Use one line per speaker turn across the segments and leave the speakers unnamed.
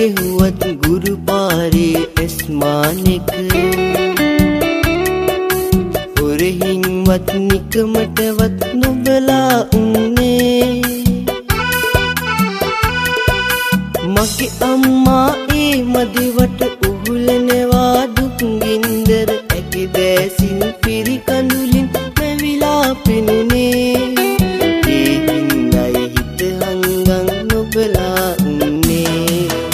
ගෙහුවත් ගුරු පාරේ ඇස්මානෙක හොරහින්වත් නිකමටවත් නොබලා උන්නේ මගේ අම්මා ඒ මදිවට උහුලනවා දුක් ගින්දර ඇකිදෑසින් පිරි කඳුලින් මැවිලා පෙනුනේ ඒ හින්දයි හිත හංගන් නොබලා උන්නේ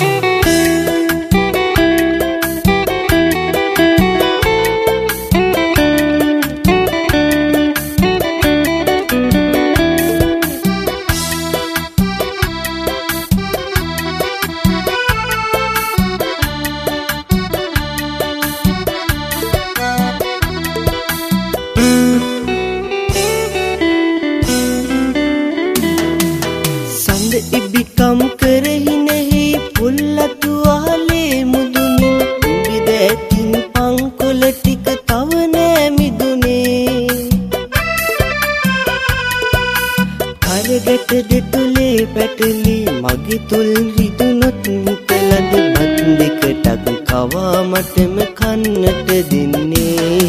ඉබිකම් කරහි නැහි පුල්ලතු ආලේ මුදුනින් උඹිදැතින් පංකොල ටික තව නෑ මිදුනේ කරගට දෙතුලේ පැටලි මගේ තුල් රිදුනොත් නිතලද බත් දෙකටක් කවා මටම කන්නට දෙන්නේ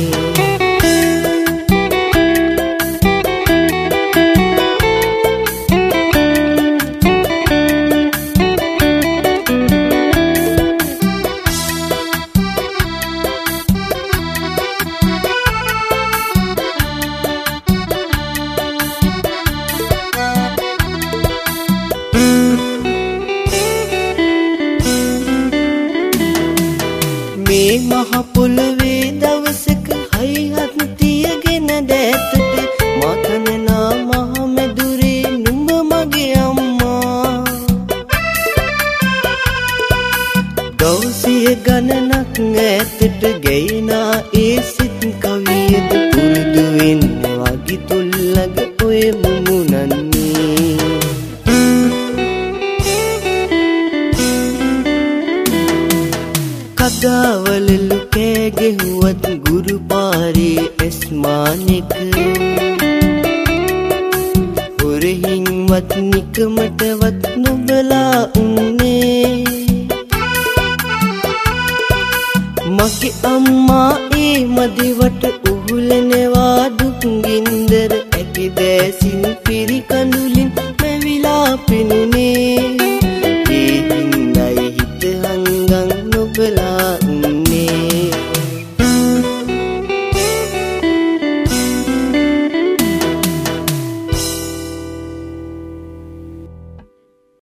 මේ මහ පොළවේ දවසක හයිහත් තියගෙන දැතට මතනනා මහ මැදුරේ නුඹ මගේ අම්මා දවසිය ගණනක් ඈතට ගැයිනා ඒ සිත් කවියද පුරුදු වෙන්න වගේ තුල්ලග ඔය මුමුණන්නේ කදාවලලු කෑ ගෙහුවත් ගුරු පාරේ ඇස්මානෙක හොරහින්වත් නිකමටවත් නොබලා උන්නේ මගේ අම්මා ඒ මදිවට උහුලන